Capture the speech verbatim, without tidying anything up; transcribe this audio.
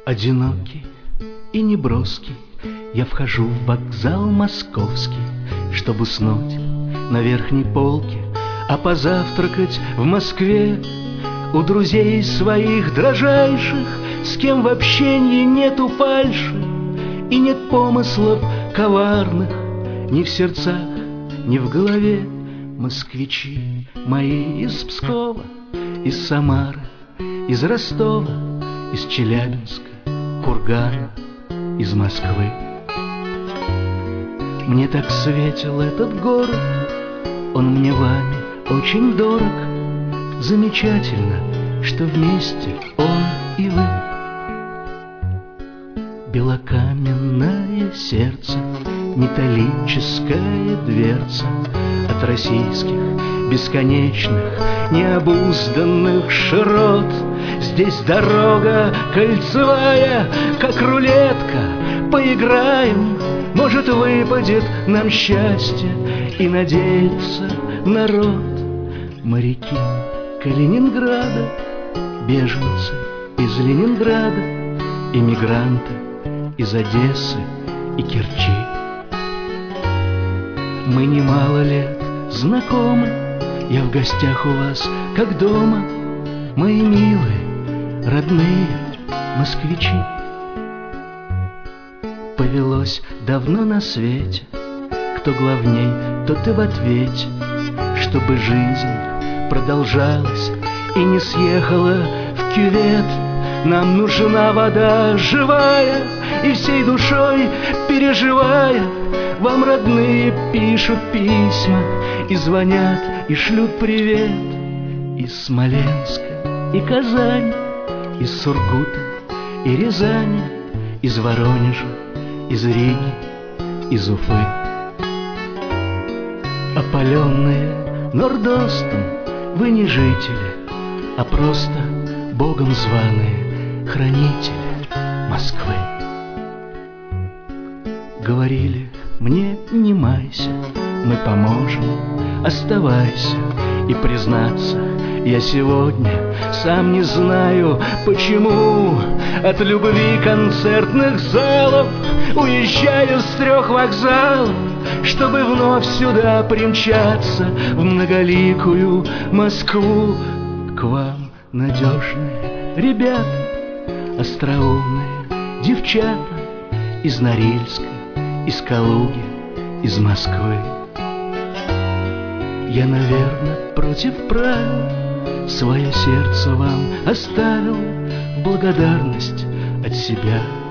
Одинокий и неброский я вхожу в вокзал московский, чтобы уснуть на верхней полке, а позавтракать в Москве у друзей своих дрожайших, с кем в общении нету фальши и нет помыслов коварных ни в сердцах, ни в голове. Москвичи мои из Пскова, из Самары, из Ростова, из Челябинска, Кургана, из Москвы. Мне так светил этот город, он мне вами очень дорог. Замечательно, что вместе он и вы. Белокаменное сердце, металлическая дверца от российских бесконечных необузданных широт. Здесь дорога кольцевая, как рулетка. Поиграем, может, выпадет нам счастье, и надеется народ. Моряки Калининграда, беженцы из Ленинграда, иммигранты из Одессы и Керчи. Мы немало лет знакомы, я в гостях у вас, как дома, мои милые, родные москвичи. Повелось давно на свете, кто главней, тот и в ответе, чтобы жизнь продолжалась и не съехала в кювет. Нам нужна вода живая, и всей душой переживая, вам родные пишут письма и звонят, и шлют привет. Из Смоленска и Казани, из Сургута и Рязани, из Воронежа, из Риги, из Уфы. Опаленные нордостом, вы не жители, а просто Богом званые хранители Москвы. Говорили мне: не майся, мы поможем, оставайся. И признаться, я сегодня сам не знаю почему от любви концертных залов уезжаю с трех вокзалов, чтобы вновь сюда примчаться, в многоликую Москву. К вам надежные ребята, остроумные девчата из Норильска, из Калуги, из Москвы. Я, наверное, против правил свое сердце вам оставил в благодарность от себя